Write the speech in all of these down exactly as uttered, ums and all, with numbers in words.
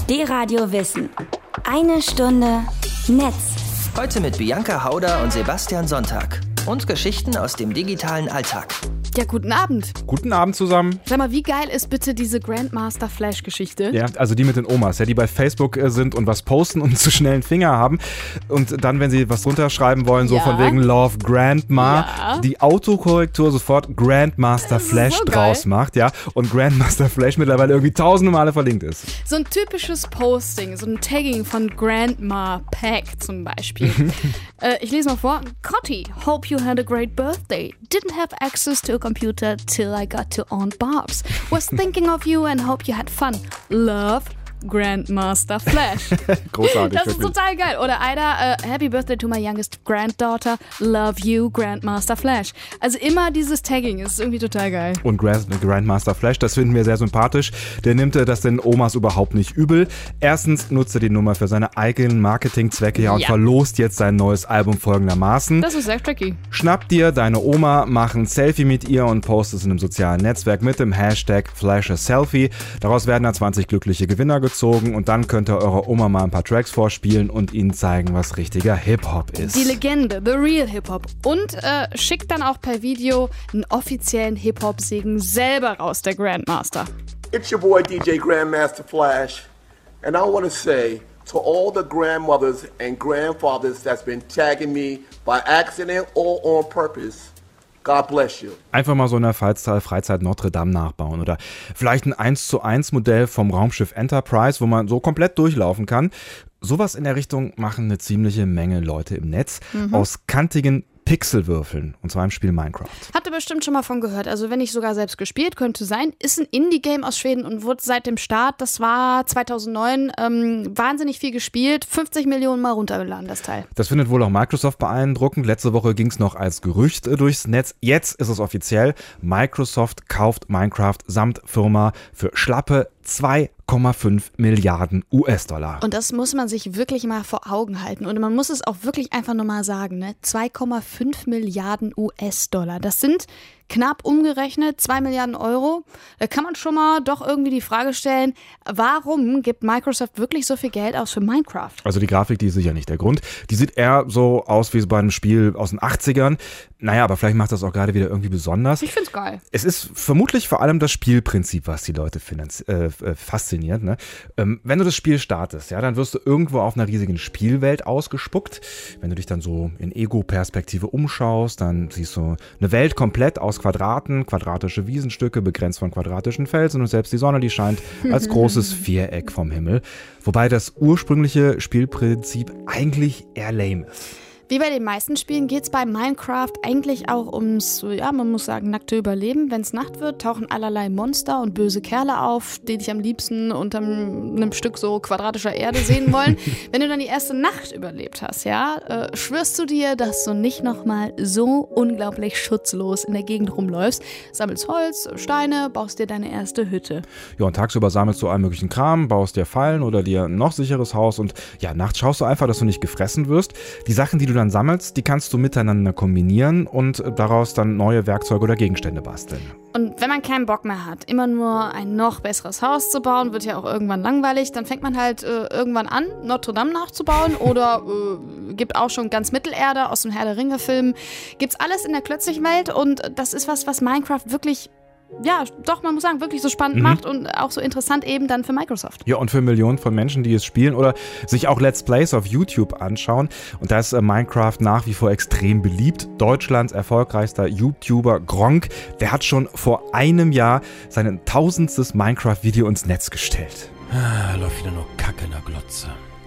D-Radio Wissen. Eine Stunde Netz. Heute mit Bianca Hauder und Sebastian Sonntag. Und Geschichten aus dem digitalen Alltag. Ja, guten Abend. Guten Abend zusammen. Sag mal, wie geil ist bitte diese Grandmaster Flash-Geschichte? Ja, also die mit den Omas, ja, die bei Facebook äh, sind und was posten und zu schnellen Finger haben. Und dann, wenn sie was drunter schreiben wollen, so Ja. von wegen Love Grandma, Ja. die Autokorrektur sofort Grandmaster Flash so geil. draus macht, ja. Und Grandmaster Flash mittlerweile irgendwie tausende Male verlinkt ist. So ein typisches Posting, so ein Tagging von Grandma Pack zum Beispiel. äh, ich lese mal vor. Cotty, hope you had a great birthday. Didn't have access to a computer till I got to Aunt Barb's. Was thinking of you and hope you had fun. Love, Grandmaster Flash. Großartig, Das ist wirklich. total geil. Oder einer, äh, Happy Birthday to my youngest granddaughter. Love you, Grandmaster Flash. Also immer dieses Tagging ist irgendwie total geil. Und Grand, Grandmaster Flash, das finden wir sehr sympathisch. Der nimmt äh, das den Omas überhaupt nicht übel. Erstens nutzt er die Nummer für seine eigenen Marketingzwecke ja, und Ja. verlost jetzt sein neues Album folgendermaßen. Das ist sehr tricky. Schnapp dir deine Oma, mach ein Selfie mit ihr und post es in einem sozialen Netzwerk mit dem Hashtag FlashASelfie. Daraus werden dann zwanzig glückliche Gewinner gezogen und dann könnt ihr eurer Oma mal ein paar Tracks vorspielen und ihnen zeigen, was richtiger Hip-Hop ist. Die Legende, the real Hip-Hop. Und äh, schickt dann auch per Video einen offiziellen Hip-Hop-Segen selber raus, der Grandmaster. It's your boy D J Grandmaster Flash, and I want to say to all the grandmothers and grandfathers that's been tagging me by accident or on purpose, God bless you. Einfach mal so in der Freizeit, Freizeit Notre Dame nachbauen oder vielleicht ein eins zu eins Modell vom Raumschiff Enterprise, wo man so komplett durchlaufen kann. Sowas in der Richtung machen eine ziemliche Menge Leute im Netz aus kantigen Pixelwürfeln, und zwar im Spiel Minecraft. Habt ihr bestimmt schon mal von gehört. Also wenn nicht sogar selbst gespielt, könnte sein. Ist ein Indie-Game aus Schweden und wurde seit dem Start, das war zweitausendneun, ähm, wahnsinnig viel gespielt. fünfzig Millionen Mal runtergeladen, das Teil. Das findet wohl auch Microsoft beeindruckend. Letzte Woche ging es noch als Gerücht äh, durchs Netz. Jetzt ist es offiziell. Microsoft kauft Minecraft samt Firma für schlappe zwei Komma fünf Milliarden U S-Dollar. Und das muss man sich wirklich mal vor Augen halten. Und man muss es auch wirklich einfach nur mal sagen, ne? zwei Komma fünf Milliarden U S-Dollar. Das sind knapp umgerechnet zwei Milliarden Euro. Da kann man schon mal doch irgendwie die Frage stellen, warum gibt Microsoft wirklich so viel Geld aus für Minecraft? Also die Grafik, die ist sicher nicht der Grund. Die sieht eher so aus wie bei einem Spiel aus den achtzigern. Naja, aber vielleicht macht das auch gerade wieder irgendwie besonders. Ich find's geil. Es ist vermutlich vor allem das Spielprinzip, was die Leute finanz- äh, fasziniert. Ne? Ähm, wenn du das Spiel startest, ja, dann wirst du irgendwo auf einer riesigen Spielwelt ausgespuckt. Wenn du dich dann so in Ego-Perspektive umschaust, dann siehst du eine Welt komplett aus Quadraten, quadratische Wiesenstücke, begrenzt von quadratischen Felsen und selbst die Sonne, die scheint als großes Viereck vom Himmel. Wobei das ursprüngliche Spielprinzip eigentlich eher lame ist. Wie bei den meisten Spielen geht es bei Minecraft eigentlich auch ums, ja, man muss sagen, nackte Überleben. Wenn es Nacht wird, tauchen allerlei Monster und böse Kerle auf, die dich am liebsten unter einem Stück so quadratischer Erde sehen wollen. Wenn du dann die erste Nacht überlebt hast, ja, äh, schwörst du dir, dass du nicht nochmal so unglaublich schutzlos in der Gegend rumläufst, sammelst Holz, Steine, baust dir deine erste Hütte. Ja, und tagsüber sammelst du allen möglichen Kram, baust dir Fallen oder dir ein noch sicheres Haus und ja, nachts schaust du einfach, dass du nicht gefressen wirst. Die Sachen, die du dann sammelst, die kannst du miteinander kombinieren und daraus dann neue Werkzeuge oder Gegenstände basteln. Und wenn man keinen Bock mehr hat, immer nur ein noch besseres Haus zu bauen, wird ja auch irgendwann langweilig, dann fängt man halt äh, irgendwann an, Notre Dame nachzubauen oder äh, gibt auch schon ganz Mittelerde aus dem Herr der Ringe-Film. Gibt's alles in der Klötzlich-Welt und das ist was, was Minecraft wirklich, ja, doch, man muss sagen, wirklich so spannend Mhm. macht und auch so interessant eben dann für Microsoft. Ja, und für Millionen von Menschen, die es spielen oder sich auch Let's Plays auf YouTube anschauen. Und da ist äh, Minecraft nach wie vor extrem beliebt. Deutschlands erfolgreichster YouTuber Gronkh, der hat schon vor einem Jahr sein tausendstes Minecraft-Video ins Netz gestellt. Ah, läuft wieder nur Kacke in der Glotze.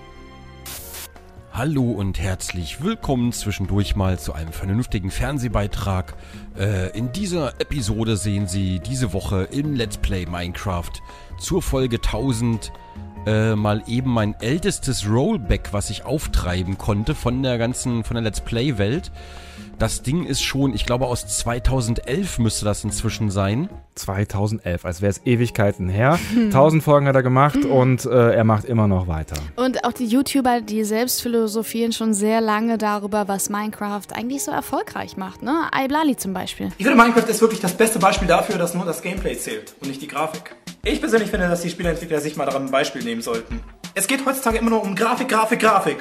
Hallo und herzlich willkommen zwischendurch mal zu einem vernünftigen Fernsehbeitrag. Äh, in dieser Episode sehen Sie diese Woche im Let's Play Minecraft zur Folge tausend äh, mal eben mein ältestes Rollback, was ich auftreiben konnte von der ganzen, von der Let's Play Welt. Das Ding ist schon, ich glaube aus zweitausendelf müsste das inzwischen sein. zweitausendelf, als wäre es Ewigkeiten her. Tausend Folgen hat er gemacht und äh, er macht immer noch weiter. Und auch die YouTuber, die selbst philosophieren schon sehr lange darüber, was Minecraft eigentlich so erfolgreich macht, ne? iBlali zum Beispiel. Ich finde, Minecraft ist wirklich das beste Beispiel dafür, dass nur das Gameplay zählt und nicht die Grafik. Ich persönlich finde, dass die Spieleentwickler sich mal daran ein Beispiel nehmen sollten. Es geht heutzutage immer nur um Grafik, Grafik, Grafik.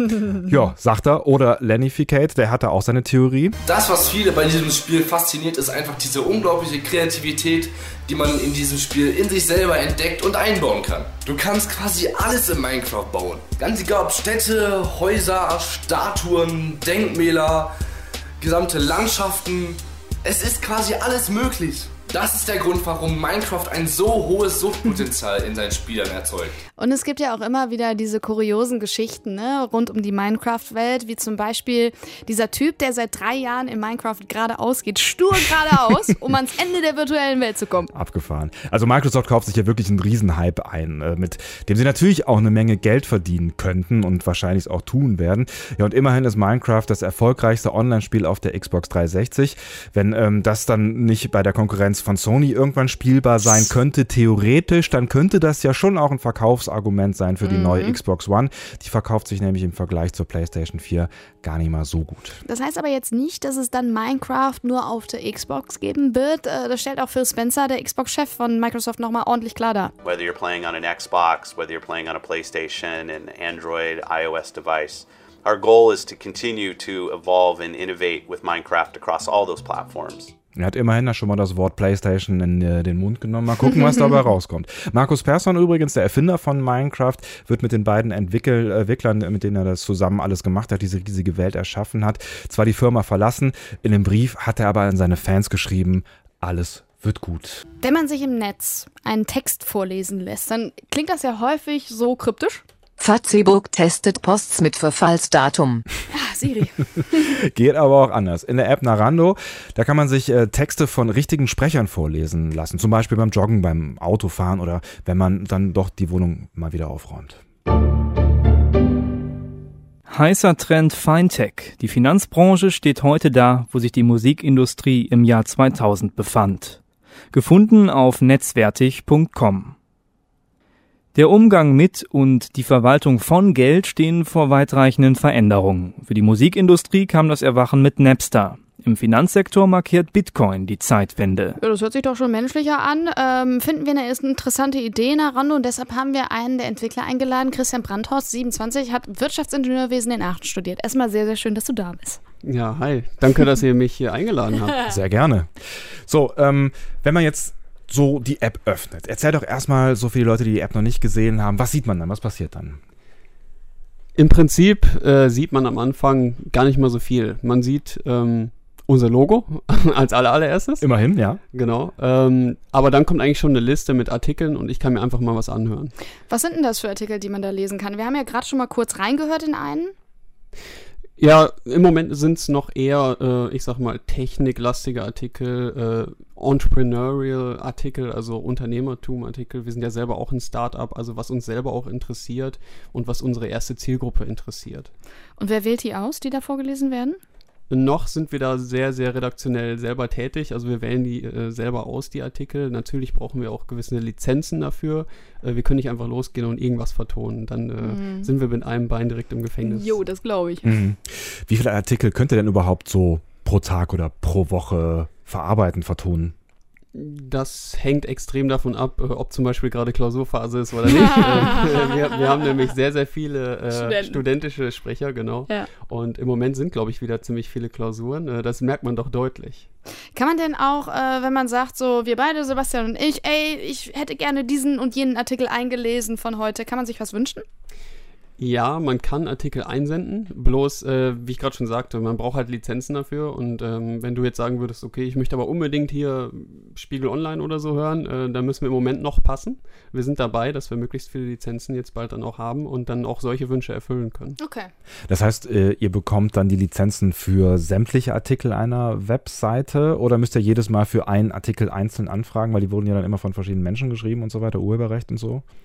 Ja, sagt er. Oder Lennificate, der hatte auch seine Theorie. Das, was viele bei diesem Spiel fasziniert, ist einfach diese unglaubliche Kreativität, die man in diesem Spiel in sich selber entdeckt und einbauen kann. Du kannst quasi alles in Minecraft bauen. Ganz egal ob Städte, Häuser, Statuen, Denkmäler, gesamte Landschaften. Es ist quasi alles möglich. Das ist der Grund, warum Minecraft ein so hohes Suchtpotenzial in seinen Spielern erzeugt. Und es gibt ja auch immer wieder diese kuriosen Geschichten, ne, rund um die Minecraft-Welt, wie zum Beispiel dieser Typ, der seit drei Jahren in Minecraft geradeaus geht, stur geradeaus, um ans Ende der virtuellen Welt zu kommen. Abgefahren. Also Microsoft kauft sich ja wirklich einen Riesenhype ein, äh, mit dem sie natürlich auch eine Menge Geld verdienen könnten und wahrscheinlich auch tun werden. Ja, und immerhin ist Minecraft das erfolgreichste Online-Spiel auf der Xbox dreihundertsechzig. Wenn ähm, das dann nicht bei der Konkurrenz von Sony irgendwann spielbar sein könnte, theoretisch, dann könnte das ja schon auch ein Verkaufsargument sein für die mhm. neue Xbox One. Die verkauft sich nämlich im Vergleich zur PlayStation vier gar nicht mal so gut. Das heißt aber jetzt nicht, dass es dann Minecraft nur auf der Xbox geben wird. Das stellt auch Phil Spencer, der Xbox-Chef von Microsoft, nochmal ordentlich klar dar. Whether you're playing on an Xbox, whether you're playing on a PlayStation, an Android, iOS device, our goal is to continue to evolve and innovate with Minecraft across all those platforms. Er hat immerhin da schon mal das Wort PlayStation in äh, den Mund genommen. Mal gucken, was dabei rauskommt. Markus Persson übrigens, der Erfinder von Minecraft, wird mit den beiden Entwickel- Entwicklern, mit denen er das zusammen alles gemacht hat, diese riesige Welt erschaffen hat, zwar die Firma verlassen. In dem Brief hat er aber an seine Fans geschrieben, alles wird gut. Wenn man sich im Netz einen Text vorlesen lässt, dann klingt das ja häufig so kryptisch. Facebook testet Posts mit Verfallsdatum. Ja, Siri. Geht aber auch anders. In der App Narando, da kann man sich äh, Texte von richtigen Sprechern vorlesen lassen. Zum Beispiel beim Joggen, beim Autofahren oder wenn man dann doch die Wohnung mal wieder aufräumt. Heißer Trend Fintech. Die Finanzbranche steht heute da, wo sich die Musikindustrie im Jahr zweitausend befand. Gefunden auf netzwertig punkt com. Der Umgang mit und die Verwaltung von Geld stehen vor weitreichenden Veränderungen. Für die Musikindustrie kam das Erwachen mit Napster. Im Finanzsektor markiert Bitcoin die Zeitwende. Ja, das hört sich doch schon menschlicher an. Ähm, finden wir eine interessante Idee in Narando und deshalb haben wir einen der Entwickler eingeladen. Christian Brandhorst, siebenundzwanzig, hat Wirtschaftsingenieurwesen in Aachen studiert. Erstmal sehr, sehr schön, dass du da bist. Ja, hi. Danke, dass ihr mich hier eingeladen habt. Sehr gerne. So, ähm, wenn man jetzt so die App öffnet. Erzähl doch erstmal so viele Leute, die die App noch nicht gesehen haben. Was sieht man dann? Was passiert dann? Im Prinzip äh, sieht man am Anfang gar nicht mal so viel. Man sieht ähm, unser Logo als allererstes. Immerhin, ja. Genau. Ähm, aber dann kommt eigentlich schon eine Liste mit Artikeln und ich kann mir einfach mal was anhören. Was sind denn das für Artikel, die man da lesen kann? Wir haben ja gerade schon mal kurz reingehört in einen. Ja, im Moment sind es noch eher, äh, ich sag mal, techniklastige Artikel, äh, Entrepreneurial-Artikel, also Unternehmertum-Artikel. Wir sind ja selber auch ein Start-up, also was uns selber auch interessiert und was unsere erste Zielgruppe interessiert. Und wer wählt die aus, die da vorgelesen werden? Noch sind wir da sehr, sehr redaktionell selber tätig. Also wir wählen die äh, selber aus, die Artikel. Natürlich brauchen wir auch gewisse Lizenzen dafür. Äh, wir können nicht einfach losgehen und irgendwas vertonen. Dann äh, mhm. sind wir mit einem Bein direkt im Gefängnis. Jo, das glaube ich. Mhm. Wie viele Artikel könnt ihr denn überhaupt so pro Tag oder pro Woche verarbeiten, vertonen? Das hängt extrem davon ab, ob zum Beispiel gerade Klausurphase ist oder nicht. äh, wir, wir haben nämlich sehr, sehr viele äh, studentische Sprecher, genau. Ja. Und im Moment sind, glaube ich, wieder ziemlich viele Klausuren. Äh, das merkt man doch deutlich. Kann man denn auch, äh, wenn man sagt, so wir beide, Sebastian und ich, ey, ich hätte gerne diesen und jenen Artikel eingelesen von heute, kann man sich was wünschen? Ja, man kann Artikel einsenden, bloß, äh, wie ich gerade schon sagte, man braucht halt Lizenzen dafür und ähm, wenn du jetzt sagen würdest, okay, ich möchte aber unbedingt hier Spiegel Online oder so hören, äh, dann müssen wir im Moment noch passen. Wir sind dabei, dass wir möglichst viele Lizenzen jetzt bald dann auch haben und dann auch solche Wünsche erfüllen können. Okay. Das heißt, äh, ihr bekommt dann die Lizenzen für sämtliche Artikel einer Webseite oder müsst ihr jedes Mal für einen Artikel einzeln anfragen, weil die wurden ja dann immer von verschiedenen Menschen geschrieben und so weiter, Urheberrecht und so?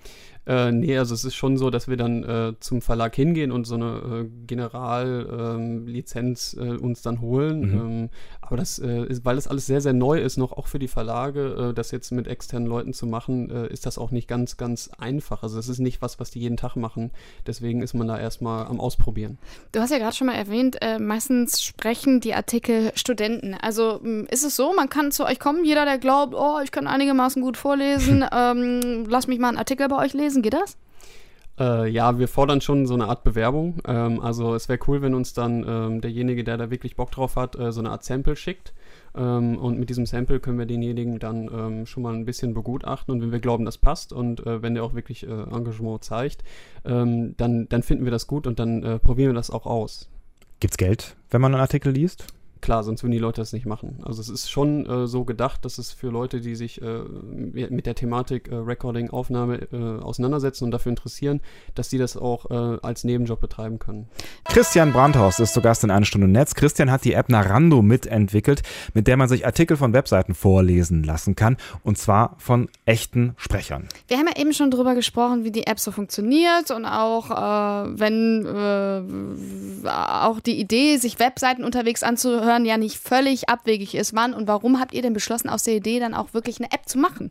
Äh, nee, also es ist schon so, dass wir dann äh, zum Verlag hingehen und so eine äh, Generallizenz ähm, äh, uns dann holen. Mhm. Ähm, aber das äh, ist, weil das alles sehr, sehr neu ist, noch auch für die Verlage, äh, das jetzt mit externen Leuten zu machen, äh, ist das auch nicht ganz, ganz einfach. Also das ist nicht was, was die jeden Tag machen. Deswegen ist man da erstmal am Ausprobieren. Du hast ja gerade schon mal erwähnt, äh, meistens sprechen die Artikel Studenten. Also mh, ist es so, man kann zu euch kommen, jeder, der glaubt, oh, ich kann einigermaßen gut vorlesen, ähm, lass mich mal einen Artikel bei euch lesen. Geht das? Äh, ja, wir fordern schon so eine Art Bewerbung. Ähm, also es wäre cool, wenn uns dann ähm, derjenige, der da wirklich Bock drauf hat, äh, so eine Art Sample schickt. Ähm, und mit diesem Sample können wir denjenigen dann ähm, schon mal ein bisschen begutachten. Und wenn wir glauben, das passt und äh, wenn der auch wirklich äh, Engagement zeigt, ähm, dann, dann finden wir das gut und dann äh, probieren wir das auch aus. Gibt's Geld, wenn man einen Artikel liest? Klar, sonst würden die Leute das nicht machen. Also es ist schon äh, so gedacht, dass es für Leute, die sich äh, mit der Thematik äh, Recording, Aufnahme äh, auseinandersetzen und dafür interessieren, dass die das auch äh, als Nebenjob betreiben können. Christian Brandhaus ist zu Gast in Eine Stunde Netz. Christian hat die App Narando mitentwickelt, mit der man sich Artikel von Webseiten vorlesen lassen kann, und zwar von echten Sprechern. Wir haben ja eben schon drüber gesprochen, wie die App so funktioniert und auch äh, wenn äh, auch die Idee, sich Webseiten unterwegs anzuhören, ja nicht völlig abwegig ist. Wann und warum habt ihr denn beschlossen, aus der Idee dann auch wirklich eine App zu machen?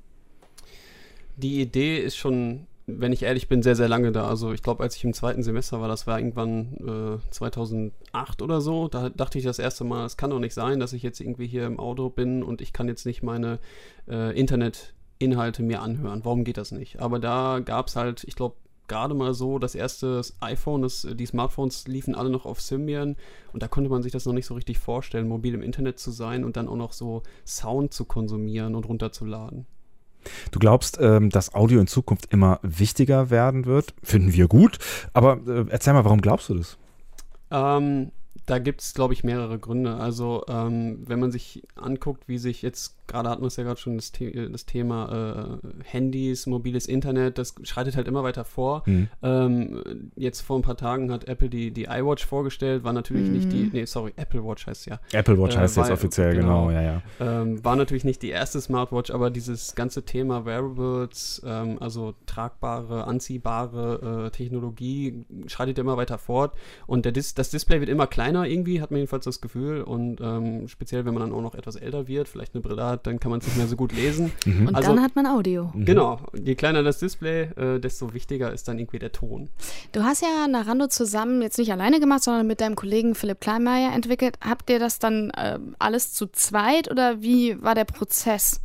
Die Idee ist schon, wenn ich ehrlich bin, sehr, sehr lange da. Also ich glaube, als ich im zweiten Semester war, das war irgendwann äh, zweitausendacht oder so, da dachte ich das erste Mal, es kann doch nicht sein, dass ich jetzt irgendwie hier im Auto bin und ich kann jetzt nicht meine äh, Internetinhalte mir anhören. Warum geht das nicht? Aber da gab es halt, ich glaube, gerade mal so, das erste iPhone, das, die Smartphones liefen alle noch auf Symbian und da konnte man sich das noch nicht so richtig vorstellen, mobil im Internet zu sein und dann auch noch so Sound zu konsumieren und runterzuladen. Du glaubst, ähm, dass Audio in Zukunft immer wichtiger werden wird? Finden wir gut, aber äh, erzähl mal, warum glaubst du das? Ähm, da gibt es, glaube ich, mehrere Gründe. Also ähm, wenn man sich anguckt, wie sich jetzt, gerade hatten wir es ja gerade schon, das, The- das Thema äh, Handys, mobiles Internet, das schreitet halt immer weiter vor. Mhm. Ähm, jetzt vor ein paar Tagen hat Apple die, die iWatch vorgestellt, war natürlich mhm. nicht die, nee, sorry, Apple Watch heißt ja. Apple Watch äh, heißt war, jetzt offiziell, genau, genau ja, ja. Ähm, war natürlich nicht die erste Smartwatch, aber dieses ganze Thema Wearables, ähm, also tragbare, anziehbare äh, Technologie, schreitet immer weiter fort und der Dis- das Display wird immer kleiner irgendwie, hat man jedenfalls das Gefühl und ähm, speziell, wenn man dann auch noch etwas älter wird, vielleicht eine Brille hat, dann kann man es nicht mehr so gut lesen. Mhm. Und also, dann hat man Audio. Genau, je kleiner das Display, äh, desto wichtiger ist dann irgendwie der Ton. Du hast ja Narando zusammen jetzt nicht alleine gemacht, sondern mit deinem Kollegen Philipp Kleinmeier entwickelt. Habt ihr das dann äh, alles zu zweit oder wie war der Prozess?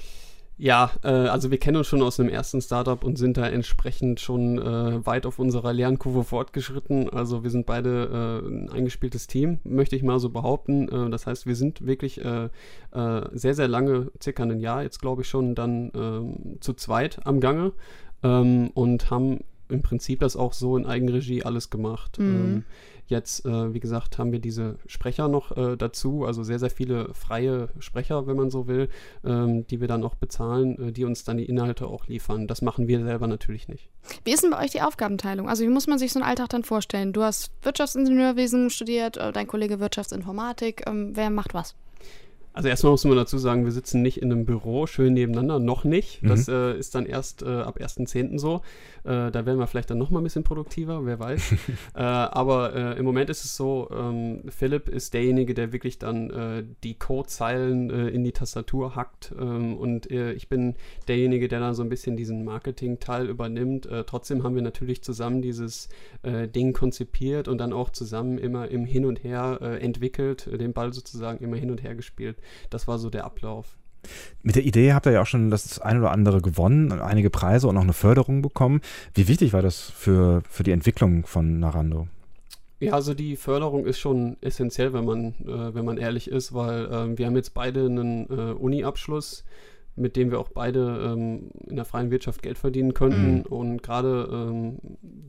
Ja, äh, also wir kennen uns schon aus einem ersten Startup und sind da entsprechend schon äh, weit auf unserer Lernkurve fortgeschritten. Also wir sind beide äh, ein eingespieltes Team, möchte ich mal so behaupten. Äh, das heißt, wir sind wirklich äh, äh, sehr, sehr lange, circa ein Jahr jetzt glaube ich schon, dann ähm, zu zweit am Gange ähm, und haben im Prinzip das auch so in Eigenregie alles gemacht. Mhm. Ähm, Jetzt, äh, wie gesagt, haben wir diese Sprecher noch äh, dazu, also sehr, sehr viele freie Sprecher, wenn man so will, ähm, die wir dann auch bezahlen, äh, die uns dann die Inhalte auch liefern. Das machen wir selber natürlich nicht. Wie ist denn bei euch die Aufgabenteilung? Also wie muss man sich so einen Alltag dann vorstellen? Du hast Wirtschaftsingenieurwesen studiert, äh, dein Kollege Wirtschaftsinformatik. Ähm, wer macht was? Also erstmal muss man dazu sagen, wir sitzen nicht in einem Büro schön nebeneinander, noch nicht. Das mhm. äh, ist dann erst äh, ab ersten zehnten so. Äh, da werden wir vielleicht dann noch mal ein bisschen produktiver, wer weiß. äh, aber äh, im Moment ist es so, ähm, Philipp ist derjenige, der wirklich dann äh, die Codezeilen äh, in die Tastatur hackt ähm, und äh, ich bin derjenige, der dann so ein bisschen diesen Marketing-Teil übernimmt. Äh, trotzdem haben wir natürlich zusammen dieses äh, Ding konzipiert und dann auch zusammen immer im Hin und Her äh, entwickelt, äh, den Ball sozusagen immer hin und her gespielt. Das war so der Ablauf. Mit der Idee habt ihr ja auch schon das ein oder andere gewonnen, einige Preise und auch eine Förderung bekommen. Wie wichtig war das für, für die Entwicklung von Narando? Ja, also die Förderung ist schon essentiell, wenn man, äh, wenn man ehrlich ist, weil äh, wir haben jetzt beide einen äh, Uni-Abschluss, mit dem wir auch beide ähm, in der freien Wirtschaft Geld verdienen könnten. Mhm. Und gerade ähm,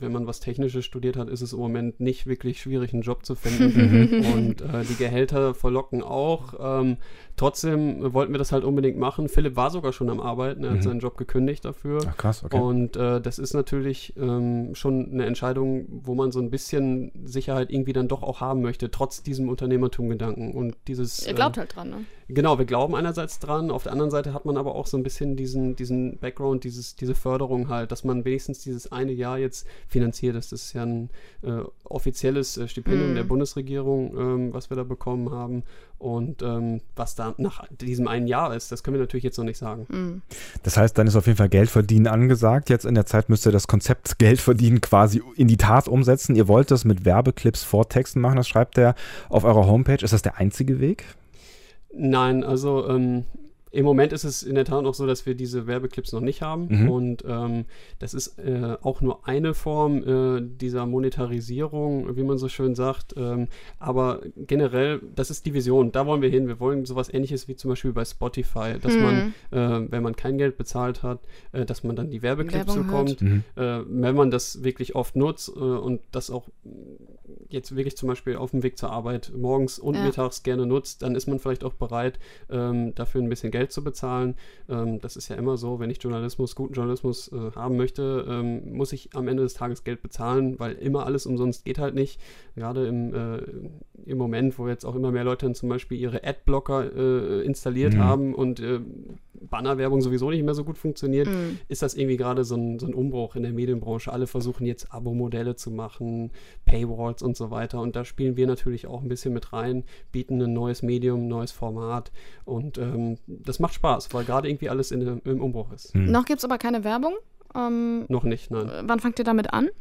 wenn man was Technisches studiert hat, ist es im Moment nicht wirklich schwierig, einen Job zu finden. Und äh, die Gehälter verlocken auch. Ähm, trotzdem wollten wir das halt unbedingt machen. Philipp war sogar schon am Arbeiten, er hat mhm. seinen Job gekündigt dafür. Ach, krass, okay. Und äh, das ist natürlich ähm, schon eine Entscheidung, wo man so ein bisschen Sicherheit irgendwie dann doch auch haben möchte, trotz diesem Unternehmertum-Gedanken. Und dieses, Ihr glaubt äh, halt dran, ne? Genau, wir glauben einerseits dran, auf der anderen Seite hat man aber auch so ein bisschen diesen, diesen Background, dieses, diese Förderung halt, dass man wenigstens dieses eine Jahr jetzt finanziert ist. Das ist ja ein äh, offizielles äh, Stipendium mm. der Bundesregierung, ähm, was wir da bekommen haben. Und ähm, was da nach diesem einen Jahr ist, das können wir natürlich jetzt noch nicht sagen. Mm. Das heißt, dann ist auf jeden Fall Geld verdienen angesagt. Jetzt in der Zeit müsst ihr das Konzept Geld verdienen quasi in die Tat umsetzen. Ihr wollt das mit Werbeclips vor Texten machen, das schreibt ihr auf eurer Homepage. Ist das der einzige Weg? Nein, also ähm, im Moment ist es in der Tat noch so, dass wir diese Werbeclips noch nicht haben mhm. und ähm, das ist äh, auch nur eine Form äh, dieser Monetarisierung, wie man so schön sagt, ähm, aber generell, das ist die Vision, da wollen wir hin, wir wollen sowas Ähnliches wie zum Beispiel bei Spotify, dass mhm. man, äh, wenn man kein Geld bezahlt hat, äh, dass man dann die Werbeclips Werbung bekommt, mhm. äh, wenn man das wirklich oft nutzt äh, und das auch jetzt wirklich zum Beispiel auf dem Weg zur Arbeit morgens und ja. mittags gerne nutzt, dann ist man vielleicht auch bereit, ähm, dafür ein bisschen Geld zu bezahlen. Ähm, das ist ja immer so, wenn ich Journalismus, guten Journalismus äh, haben möchte, ähm, muss ich am Ende des Tages Geld bezahlen, weil immer alles umsonst geht halt nicht. Gerade im, äh, im Moment, wo jetzt auch immer mehr Leute dann zum Beispiel ihre Adblocker äh, installiert mhm. haben und äh, Bannerwerbung sowieso nicht mehr so gut funktioniert, mhm. ist das irgendwie gerade so ein, so ein Umbruch in der Medienbranche. Alle versuchen jetzt Abo-Modelle zu machen, Paywalls und so weiter. Und da spielen wir natürlich auch ein bisschen mit rein, bieten ein neues Medium, ein neues Format. Und ähm, das macht Spaß, weil gerade irgendwie alles in, im Umbruch ist. Mhm. Noch gibt es aber keine Werbung? Ähm, Noch nicht, nein. Wann fangt ihr damit an?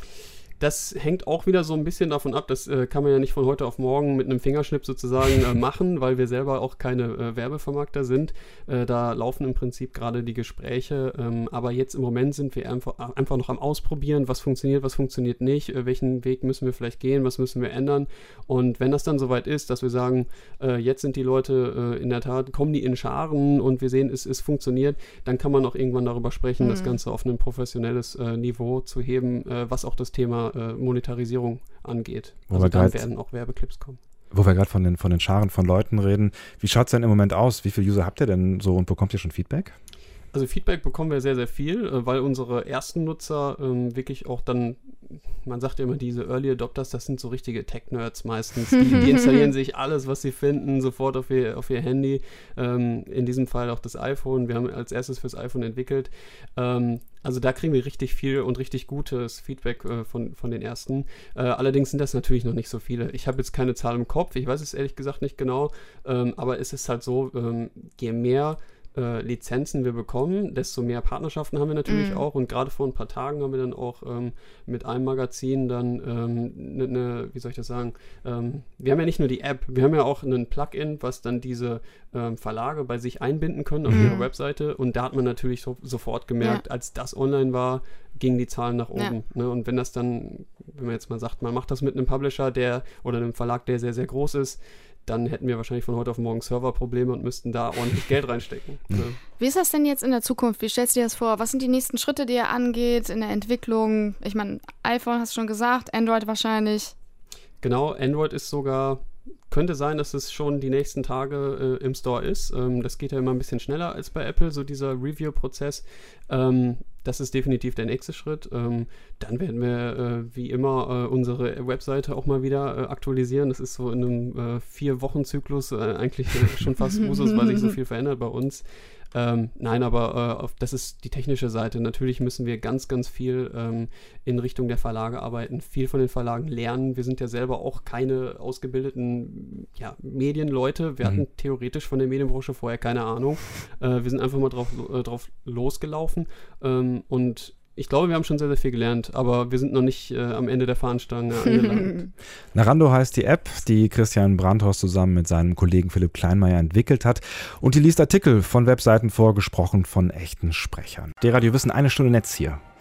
Das hängt auch wieder so ein bisschen davon ab, das äh, kann man ja nicht von heute auf morgen mit einem Fingerschnipp sozusagen äh, machen, weil wir selber auch keine äh, Werbevermarkter sind. Äh, da laufen im Prinzip gerade die Gespräche, ähm, aber jetzt im Moment sind wir einfach, einfach noch am Ausprobieren, was funktioniert, was funktioniert nicht, äh, welchen Weg müssen wir vielleicht gehen, was müssen wir ändern. Und wenn das dann soweit ist, dass wir sagen, äh, jetzt sind die Leute äh, in der Tat, kommen die in Scharen und wir sehen, es, es funktioniert, dann kann man auch irgendwann darüber sprechen, mhm. das Ganze auf ein professionelles äh, Niveau zu heben, äh, was auch das Thema Monetarisierung angeht. Wo also wir dann grad, werden auch Werbeclips kommen. Wo wir gerade von den, von den Scharen von Leuten reden, wie schaut es denn im Moment aus? Wie viele User habt ihr denn so und bekommt ihr schon Feedback? Also Feedback bekommen wir sehr, sehr viel, weil unsere ersten Nutzer ähm, wirklich auch dann, man sagt ja immer, diese Early Adopters, das sind so richtige Tech-Nerds meistens. Die, die installieren sich alles, was sie finden, sofort auf ihr, auf ihr Handy. Ähm, in diesem Fall auch das iPhone. Wir haben als erstes fürs iPhone entwickelt. Ähm, also da kriegen wir richtig viel und richtig gutes Feedback äh, von, von den ersten. Äh, allerdings sind das natürlich noch nicht so viele. Ich habe jetzt keine Zahl im Kopf, ich weiß es ehrlich gesagt nicht genau, ähm, aber es ist halt so, ähm, je mehr Äh, Lizenzen wir bekommen, desto mehr Partnerschaften haben wir natürlich mm. auch und gerade vor ein paar Tagen haben wir dann auch ähm, mit einem Magazin dann eine, ähm, ne, wie soll ich das sagen, ähm, wir haben ja nicht nur die App, wir haben ja auch ein Plugin, was dann diese ähm, Verlage bei sich einbinden können auf mm. ihrer Webseite und da hat man natürlich so, sofort gemerkt, ja. als das online war, gingen die Zahlen nach oben. Ja. Ne? Und wenn das dann, wenn man jetzt mal sagt, man macht das mit einem Publisher, der oder einem Verlag, der sehr, sehr groß ist, dann hätten wir wahrscheinlich von heute auf morgen Serverprobleme und müssten da ordentlich Geld reinstecken. Ne? Wie ist das denn jetzt in der Zukunft? Wie stellst du dir das vor? Was sind die nächsten Schritte, die ihr angeht in der Entwicklung? Ich meine, iPhone hast du schon gesagt, Android wahrscheinlich. Genau, Android ist sogar, könnte sein, dass es schon die nächsten Tage äh, im Store ist. Ähm, das geht ja immer ein bisschen schneller als bei Apple, so dieser Review-Prozess. Ähm, Das ist definitiv der nächste Schritt. Ähm, dann werden wir äh, wie immer äh, unsere Webseite auch mal wieder äh, aktualisieren. Das ist so in einem äh, Vier-Wochen-Zyklus äh, eigentlich äh, schon fast Usus, weil sich so viel verändert bei uns. Ähm, nein, aber äh, auf, das ist die technische Seite. Natürlich müssen wir ganz, ganz viel ähm, in Richtung der Verlage arbeiten, viel von den Verlagen lernen. Wir sind ja selber auch keine ausgebildeten ja, Medienleute. Wir mhm. hatten theoretisch von der Medienbranche vorher keine Ahnung. Äh, wir sind einfach mal drauf, äh, drauf losgelaufen ähm, und ich glaube, wir haben schon sehr, sehr viel gelernt, aber wir sind noch nicht äh, am Ende der Fahnenstange angelangt. Narando heißt die App, die Christian Brandhorst zusammen mit seinem Kollegen Philipp Kleinmeier entwickelt hat. Und die liest Artikel von Webseiten vor, gesprochen von echten Sprechern. D-Radio Wissen, eine Stunde Netz hier.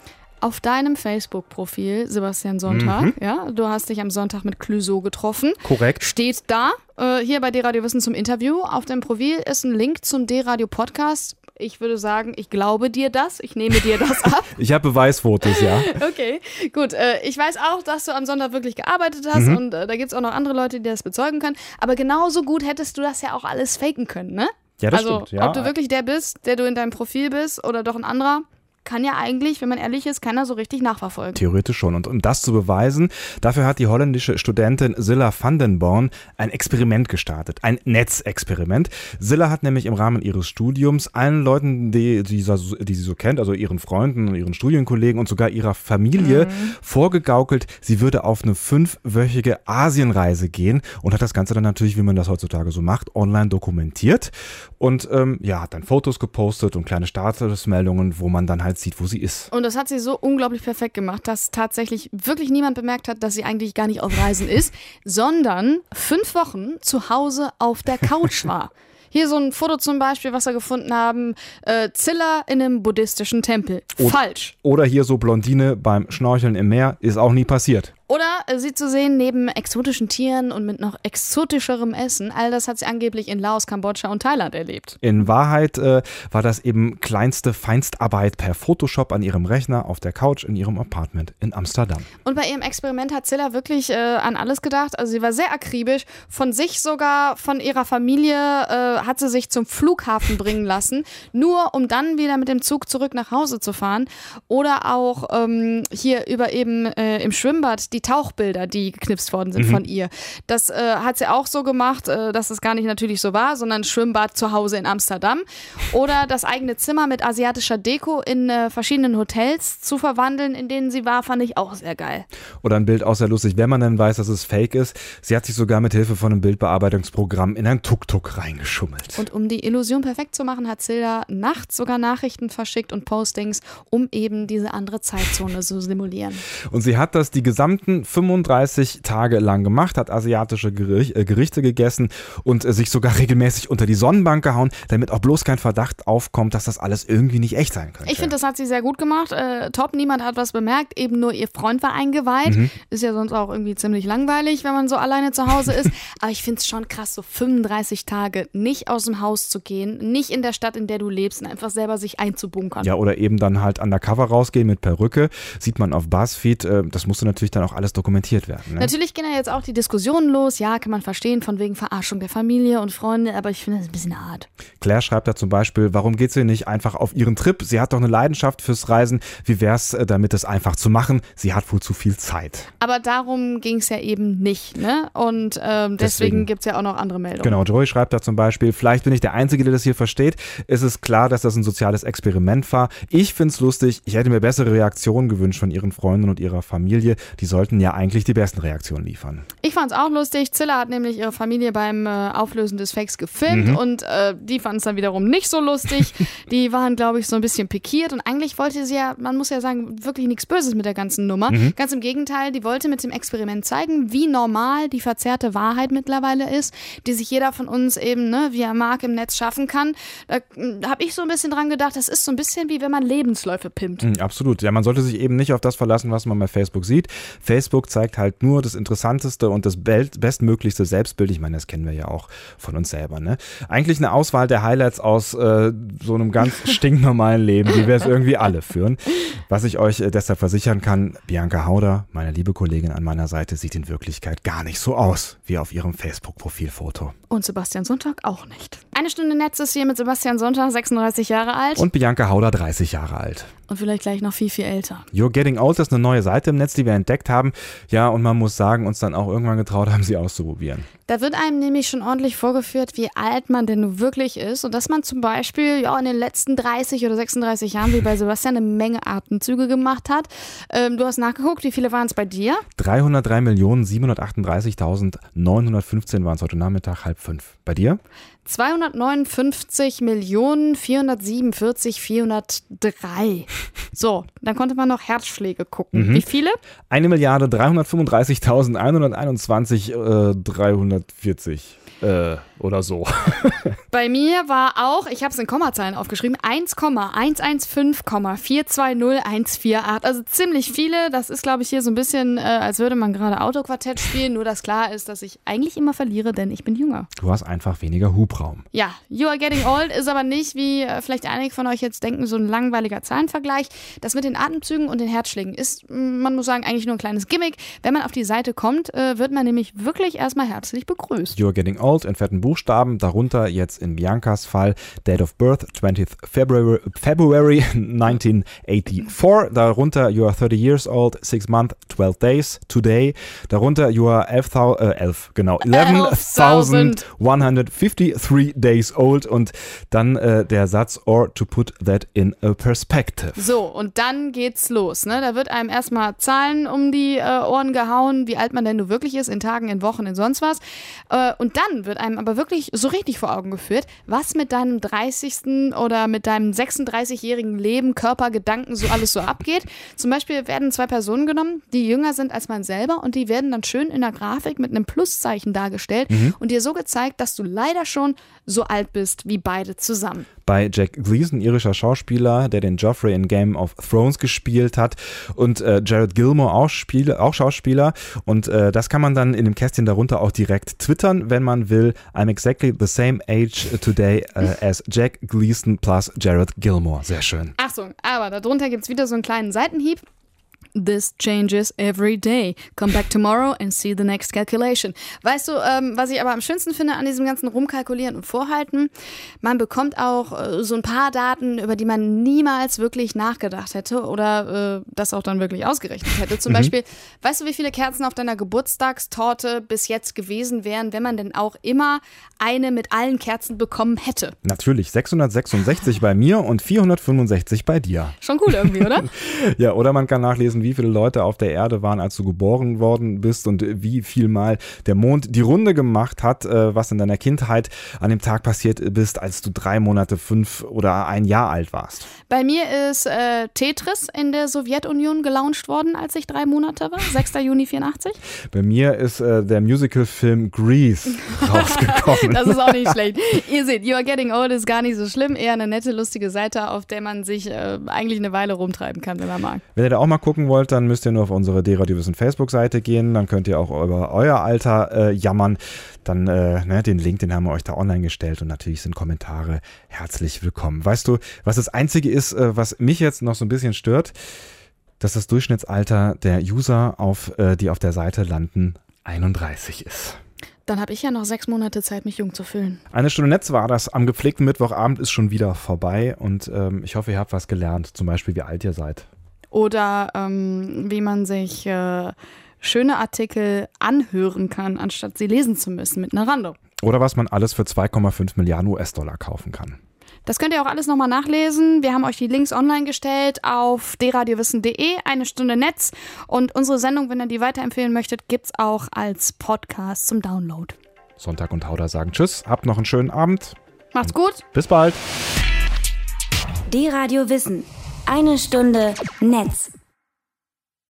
auf deinem Facebook-Profil, Sebastian Sonntag, Mhm. ja, du hast dich am Sonntag mit Clouseau getroffen. Korrekt. Steht da, äh, hier bei D-Radio Wissen zum Interview. Auf deinem Profil ist ein Link zum D-Radio-Podcast. Ich würde sagen, ich glaube dir das. Ich nehme dir das ab. Ich habe Beweisfotos, ja. Okay, gut. Äh, ich weiß auch, dass du am Sonntag wirklich gearbeitet hast Mhm. und äh, da gibt es auch noch andere Leute, die das bezeugen können. Aber genauso gut hättest du das ja auch alles faken können, ne? Ja, das also, stimmt, ja. ob du wirklich der bist, der du in deinem Profil bist oder doch ein anderer, kann ja eigentlich, wenn man ehrlich ist, keiner so richtig nachverfolgen. Theoretisch schon. Und um das zu beweisen, dafür hat die holländische Studentin Zilla van den Born ein Experiment gestartet. Ein Netzexperiment. Zilla hat nämlich im Rahmen ihres Studiums allen Leuten, die, die, die sie so kennt, also ihren Freunden, ihren Studienkollegen und sogar ihrer Familie, mhm. vorgegaukelt, sie würde auf eine fünfwöchige Asienreise gehen und hat das Ganze dann natürlich, wie man das heutzutage so macht, online dokumentiert. Und ähm, ja, hat dann Fotos gepostet und kleine Statusmeldungen, wo man dann halt sieht, wo sie ist. Und das hat sie so unglaublich perfekt gemacht, dass tatsächlich wirklich niemand bemerkt hat, dass sie eigentlich gar nicht auf Reisen ist, sondern fünf Wochen zu Hause auf der Couch war. Hier so ein Foto zum Beispiel, was wir gefunden haben, äh, Zilla in einem buddhistischen Tempel. O- Falsch. Oder hier so Blondine beim Schnorcheln im Meer, ist auch nie passiert. Oder äh, sie zu sehen neben exotischen Tieren und mit noch exotischerem Essen. All das hat sie angeblich in Laos, Kambodscha und Thailand erlebt. In Wahrheit äh, war das eben kleinste Feinstarbeit per Photoshop an ihrem Rechner auf der Couch in ihrem Apartment in Amsterdam. Und bei ihrem Experiment hat Zilla wirklich äh, an alles gedacht. Also sie war sehr akribisch. Von sich sogar, von ihrer Familie äh, hat sie sich zum Flughafen bringen lassen, nur um dann wieder mit dem Zug zurück nach Hause zu fahren. Oder auch ähm, hier über eben äh, im Schwimmbad die Tauchbilder, die geknipst worden sind mhm. von ihr. Das äh, hat sie auch so gemacht, äh, dass es gar nicht natürlich so war, sondern Schwimmbad zu Hause in Amsterdam. Oder das eigene Zimmer mit asiatischer Deko in äh, verschiedenen Hotels zu verwandeln, in denen sie war, fand ich auch sehr geil. Oder ein Bild auch sehr lustig, wenn man dann weiß, dass es fake ist. Sie hat sich sogar mit Hilfe von einem Bildbearbeitungsprogramm in ein Tuk-Tuk reingeschummelt. Und um die Illusion perfekt zu machen, hat Zilla nachts sogar Nachrichten verschickt und Postings, um eben diese andere Zeitzone zu simulieren. Und sie hat das die gesamten fünfunddreißig Tage lang gemacht, hat asiatische Gericht, äh, Gerichte gegessen und äh, sich sogar regelmäßig unter die Sonnenbank gehauen, damit auch bloß kein Verdacht aufkommt, dass das alles irgendwie nicht echt sein könnte. Ich finde, das hat sie sehr gut gemacht. Äh, top, niemand hat was bemerkt, eben nur ihr Freund war eingeweiht. Mhm. Ist ja sonst auch irgendwie ziemlich langweilig, wenn man so alleine zu Hause ist. Aber ich finde es schon krass, so fünfunddreißig Tage nicht aus dem Haus zu gehen, nicht in der Stadt, in der du lebst und einfach selber sich einzubunkern. Ja, oder eben dann halt undercover rausgehen mit Perücke. Sieht man auf BuzzFeed, äh, das musste natürlich dann auch alles dokumentiert werden. Ne? Natürlich gehen ja jetzt auch die Diskussionen los. Ja, kann man verstehen, von wegen Verarschung der Familie und Freunde, aber ich finde das ein bisschen hart. Claire schreibt da zum Beispiel, warum geht sie nicht einfach auf ihren Trip? Sie hat doch eine Leidenschaft fürs Reisen. Wie wär's damit, es einfach zu machen? Sie hat wohl zu viel Zeit. Aber darum ging es ja eben nicht, ne? Und ähm, deswegen, deswegen gibt es ja auch noch andere Meldungen. Genau, Joey schreibt da zum Beispiel, vielleicht bin ich der Einzige, der das hier versteht. Es ist klar, dass das ein soziales Experiment war. Ich find's lustig. Ich hätte mir bessere Reaktionen gewünscht von ihren Freunden und ihrer Familie. Die sollten ja eigentlich die besten Reaktionen liefern. Ich fand's auch lustig. Zilla hat nämlich ihre Familie beim äh, Auflösen des Fakes gefilmt mhm. und äh, die fanden es dann wiederum nicht so lustig. Die waren, glaube ich, so ein bisschen pikiert und eigentlich wollte sie ja, man muss ja sagen, wirklich nichts Böses mit der ganzen Nummer. Mhm. Ganz im Gegenteil, die wollte mit dem Experiment zeigen, wie normal die verzerrte Wahrheit mittlerweile ist, die sich jeder von uns eben, ne, wie er mag, im Netz schaffen kann. Da äh, habe ich so ein bisschen dran gedacht, das ist so ein bisschen wie wenn man Lebensläufe pimpt. Mhm, absolut. Ja, man sollte sich eben nicht auf das verlassen, was man bei Facebook sieht. Facebook zeigt halt nur das Interessanteste und das bestmöglichste Selbstbild. Ich meine, das kennen wir ja auch von uns selber. Ne? Eigentlich eine Auswahl der Highlights aus äh, so einem ganz stinknormalen Leben, wie wir es irgendwie alle führen. Was ich euch äh, deshalb versichern kann, Bianca Hauder, meine liebe Kollegin an meiner Seite, sieht in Wirklichkeit gar nicht so aus wie auf ihrem Facebook-Profilfoto. Und Sebastian Sonntag auch nicht. Eine Stunde Netz ist hier mit Sebastian Sonntag, sechsunddreißig Jahre alt. Und Bianca Hauder, dreißig Jahre alt. Und vielleicht gleich noch viel, viel älter. You're Getting Old ist eine neue Seite im Netz, die wir entdeckt haben. Ja, und man muss sagen, uns dann auch irgendwann getraut haben, sie auszuprobieren. Da wird einem nämlich schon ordentlich vorgeführt, wie alt man denn nun wirklich ist. Und dass man zum Beispiel ja, in den letzten dreißig oder sechsunddreißig Jahren, wie bei Sebastian, eine Menge Atemzüge gemacht hat. Ähm, du hast nachgeguckt, wie viele waren es bei dir? dreihundertdrei Millionen siebenhundertachtunddreißigtausendneunhundertfünfzehn waren es heute Nachmittag, halb fünf. Bei dir? zweihundertneunundfünfzig Millionen vierhundertsiebenundvierzig vierhundertdrei. So, dann konnte man noch Herzschläge gucken. Mhm. Wie viele? eine Milliarde Milliarde dreihundertfünfunddreißigtausendeinhunderteinundzwanzig äh, dreihundertvierzig äh, oder so. Bei mir war auch, ich habe es in Kommazahlen aufgeschrieben, eins Komma eins eins fünf Komma vier zwei null eins vier acht. Also ziemlich viele. Das ist, glaube ich, hier so ein bisschen, äh, als würde man gerade Autoquartett spielen. Nur, dass klar ist, dass ich eigentlich immer verliere, denn ich bin jünger. Du hast einfach weniger Hubraum. Ja, You Are Getting Old ist aber nicht, wie äh, vielleicht einige von euch jetzt denken, so ein langweiliger Zahlenvergleich. Das mit den Atemzügen und den Herzschlägen ist, man muss sagen, eigentlich nur ein kleines Gimmick. Wenn man auf die Seite kommt, äh, wird man nämlich wirklich erstmal herzlich begrüßt. You Are Getting Old in fetten Buchstaben, darunter jetzt in Biancas Fall Date of Birth twentieth February, February nineteen eighty-four, darunter You Are thirty years old, six months, twelve days, today, darunter You Are elf, äh, elf genau, eleven thousand one hundred fifty-three days old und dann äh, der Satz or to put that in a perspective. So, und dann geht's los, ne? Da wird einem erstmal Zahlen um die äh, Ohren gehauen, wie alt man denn nur wirklich ist, in Tagen, in Wochen, in sonst was. Äh, und dann wird einem aber wirklich so richtig vor Augen geführt, was mit deinem dreißigsten oder mit deinem sechsunddreißigjährigen Leben, Körper, Gedanken so alles so abgeht. Zum Beispiel werden zwei Personen genommen, die jünger sind als man selber und die werden dann schön in der Grafik mit einem Pluszeichen dargestellt mhm. und dir so gezeigt, dass du leider schon so alt bist wie beide zusammen. Bei Jack Gleeson, irischer Schauspieler, der den Joffrey in Game of Thrones gespielt hat und äh, Jared Gilmore, auch, Spiel, auch Schauspieler und äh, das kann man dann in dem Kästchen darunter auch direkt twittern, wenn man will. I'm exactly the same age today uh, as Jack Gleeson plus Jared Gilmore. Sehr schön. Achtung, aber darunter gibt es wieder so einen kleinen Seitenhieb. This changes every day. Come back tomorrow and see the next calculation. Weißt du, ähm, was ich aber am schönsten finde an diesem ganzen Rumkalkulieren und Vorhalten? Man bekommt auch äh, so ein paar Daten, über die man niemals wirklich nachgedacht hätte oder äh, das auch dann wirklich ausgerechnet hätte. Zum mhm. Beispiel, weißt du, wie viele Kerzen auf deiner Geburtstagstorte bis jetzt gewesen wären, wenn man denn auch immer eine mit allen Kerzen bekommen hätte? Natürlich, sechshundertsechsundsechzig bei mir und vierhundertfünfundsechzig bei dir. Schon cool irgendwie, oder? Ja, oder man kann nachlesen, wie viele Leute auf der Erde waren, als du geboren worden bist und wie viel mal der Mond die Runde gemacht hat, was in deiner Kindheit an dem Tag passiert bist, als du drei Monate, fünf oder ein Jahr alt warst. Bei mir ist äh, Tetris in der Sowjetunion gelauncht worden, als ich drei Monate war, sechster Juni vierundachtzig. Bei mir ist äh, der Musicalfilm Grease rausgekommen. Das ist auch nicht schlecht. Ihr seht, You Are Getting Old ist gar nicht so schlimm, eher eine nette, lustige Seite, auf der man sich äh, eigentlich eine Weile rumtreiben kann, wenn man mag. Wenn ihr da auch mal gucken wollt, dann müsst ihr nur auf unsere D-Radio Wissen Facebook-Seite gehen, dann könnt ihr auch über euer Alter äh, jammern. Dann äh, ne, den Link, den haben wir euch da online gestellt und natürlich sind Kommentare herzlich willkommen. Weißt du, was das Einzige ist, äh, was mich jetzt noch so ein bisschen stört, dass das Durchschnittsalter der User, auf, äh, die auf der Seite landen, einunddreißig ist. Dann habe ich ja noch sechs Monate Zeit, mich jung zu fühlen. Eine Stunde Netz war das. Am gepflegten Mittwochabend ist schon wieder vorbei und ähm, ich hoffe, ihr habt was gelernt. Zum Beispiel, wie alt ihr seid. Oder ähm, wie man sich äh, schöne Artikel anhören kann, anstatt sie lesen zu müssen mit Narando. Oder was man alles für zwei Komma fünf Milliarden U S-Dollar kaufen kann. Das könnt ihr auch alles nochmal nachlesen. Wir haben euch die Links online gestellt auf d radio wissen punkt de, eine Stunde Netz. Und unsere Sendung, wenn ihr die weiterempfehlen möchtet, gibt's auch als Podcast zum Download. Sonntag und Hauder sagen Tschüss, habt noch einen schönen Abend. Macht's gut. Bis bald. D-Radio Wissen. Eine Stunde Netz.